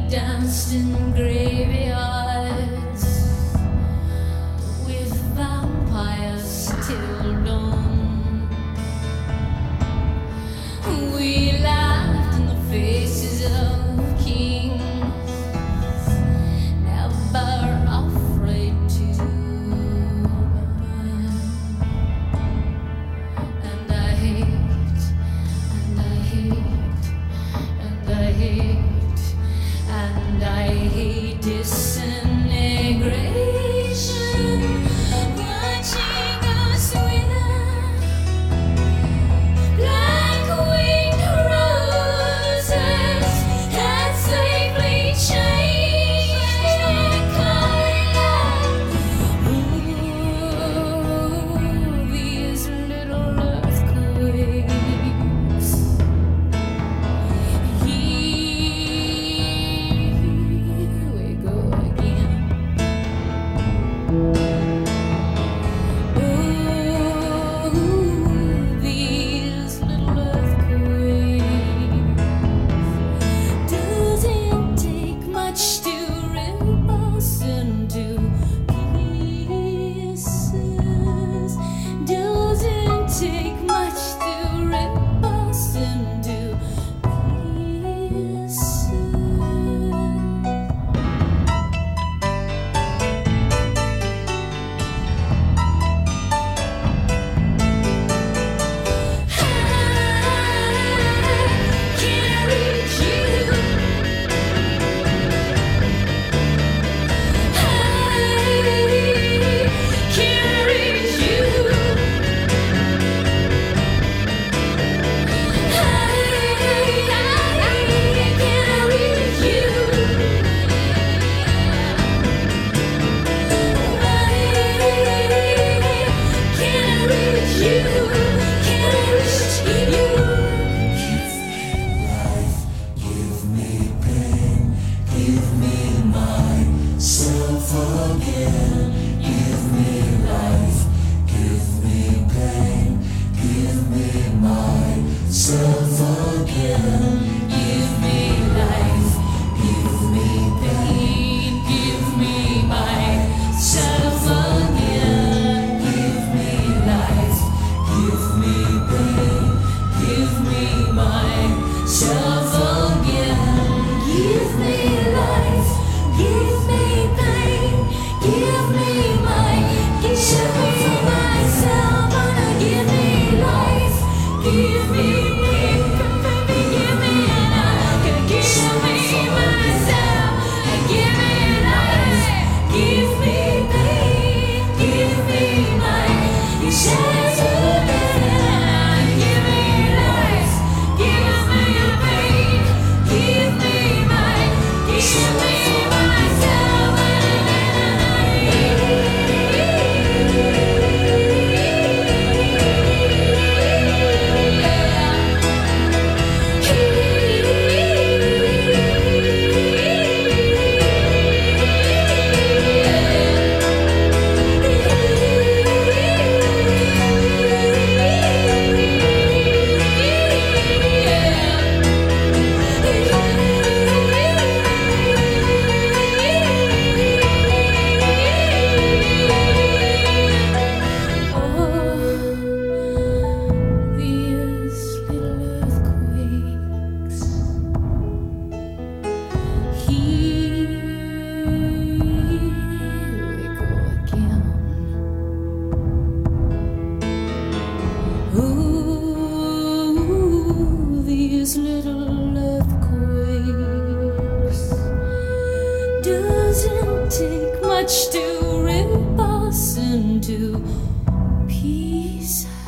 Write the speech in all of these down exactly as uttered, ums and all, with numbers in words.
danced in graveyards with vampires till dawn. We laughed in the faces of kings, never afraid to burn. And I hate, and I hate, and I hate, and I hate disintegration. Watching us wither, black winged roses that safely change their color. Ooh, these little earthquakes. Here we go again. Ooh, these little earthquakes. Doesn't take much to rip us into pieces. Doesn't take much to rip us into pieces.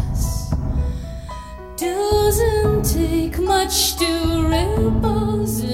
Doesn't take much to rip us